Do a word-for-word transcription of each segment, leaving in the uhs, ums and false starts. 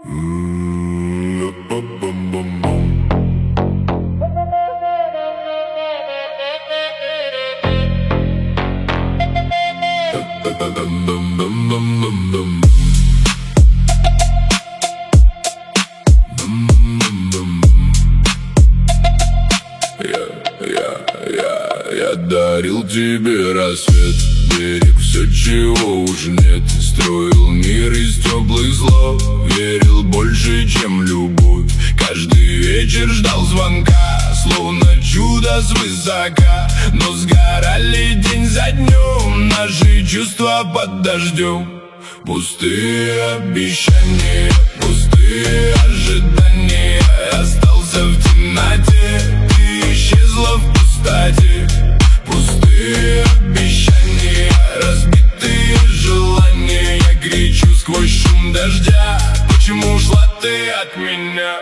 Я дарил тебе рассвет, берег все, чего уж нет. Строил мир из теплых слов, верил больше, чем любовь. Каждый вечер ждал звонка, словно чудо свысока. Но сгорали день за днем наши чувства под дождем. Пустые обещания, пустые ожидания. Остался в темноте, ты исчезла в пустоте. Пустые обещания, разбитые желания. Я кричу сквозь шум дождя: почему ушла ты от меня?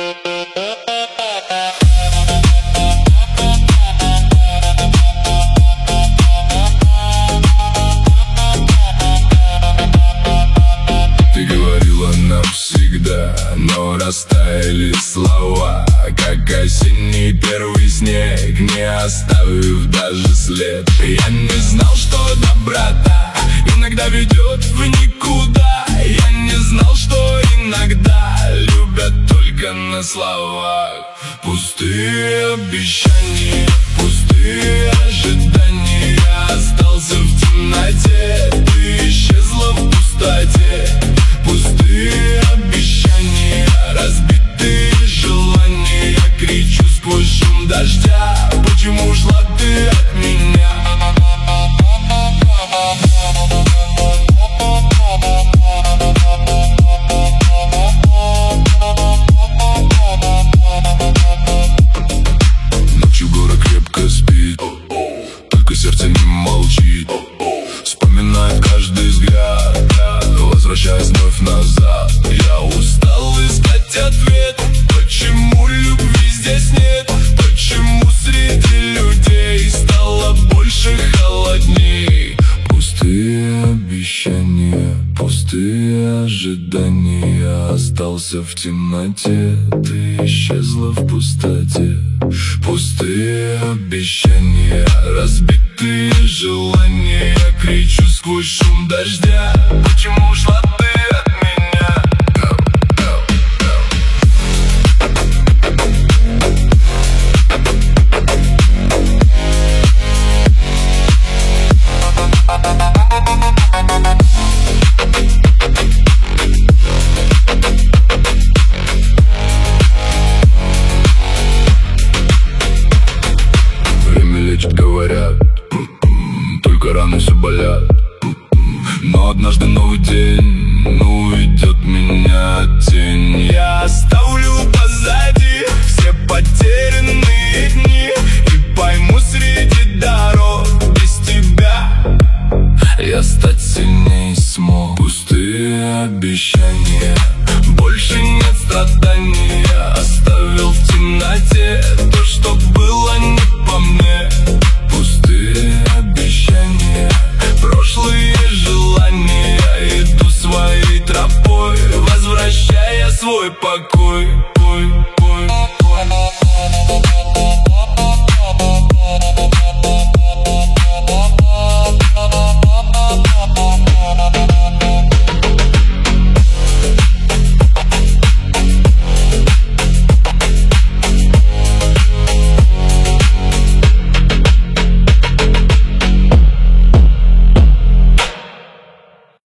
Ты говорила навсегда, но растаяли слова, как осенний первый снег, не оставив даже след. Я не знал, что доброта иногда ведет в никуда. Я не знал, что иногда любят только на словах. Пустые обещания, пустые ожидания. Я остался в темноте, ты исчезла в пустоте. Пустые обещания, разбитые желания. Я кричу сквозь шум дождя: почему ушла ты от меня? Ночью город крепко спит, только сердце не молчит. Вспоминает каждый взгляд, возвращаясь вновь назад. Я устал искать ответ, почему любви здесь нет. Почему среди людей стало больше холодней. Пустые обещания, пустые ожидания. Я остался в темноте, ты исчезла в пустоте. Пустые обещания, разбитые желания. Я кричу сквозь шум дождя: почему ушла ты от меня? Время лечит, говорят, только раны все болят. Но однажды новый день уведет меня тень. Я оставлю позади все потерянные дни и пойму среди дорог: без тебя я стать сильней смог. Пустые обещания, больше нет страданий. Я оставил в темноте то, что было не по мне. Пустые обещания, прошлые желания. Я иду своей тропой, возвращая свой покой.